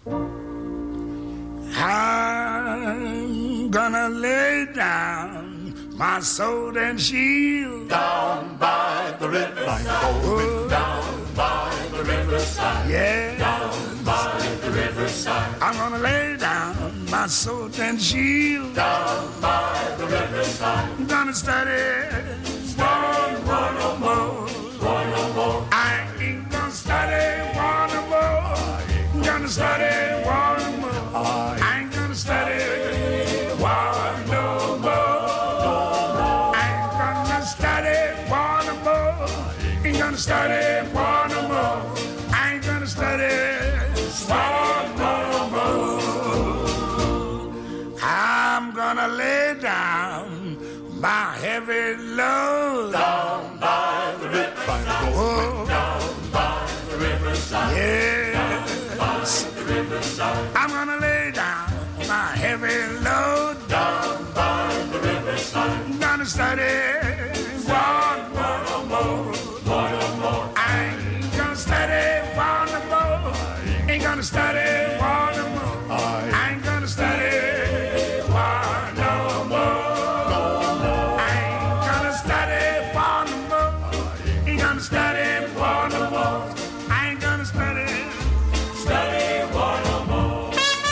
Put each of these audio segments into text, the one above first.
I'm gonna lay down my sword and shield down by the riverside. I'm going down by the riverside. Yeah, down by the riverside. I'm gonna lay down my sword and shield down by the riverside. I'm gonna study one no more. I ain't gonna study one no more. I'm gonna study one no more. I ain't gonna study one no more. I ain't gonna study one no more. Ain't gonna study one no more. I ain't gonna study one no more. I'm gonna lay down my heavy load down by the riverside. Down by the riverside. Yes. Down by the riverside. I'm gonna lay down my heavy load down by the riverside. I'm gonna study one no more. I ain't gonna study one no more. Ain't gonna study one no more. I ain't gonna study one no more. I ain't gonna study one no more. Ain't gonna study one no more. I ain't gonna study one no more.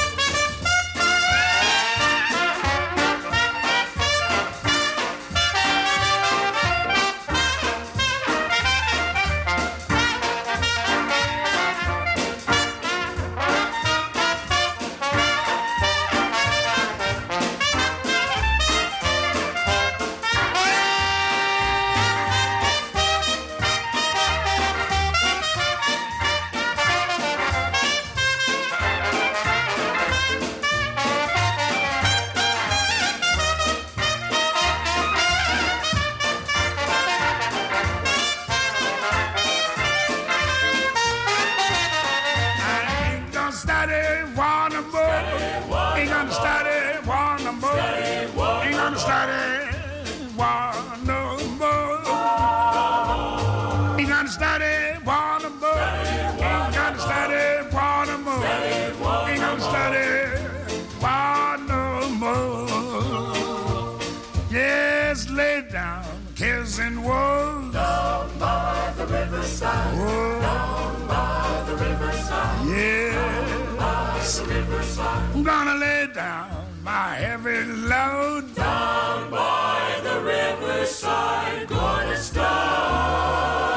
Cares and woes down by the riverside. Oh. Down by the riverside. Yes. Down by the riverside. I'm gonna lay down my heavy load down by the riverside. Gonna start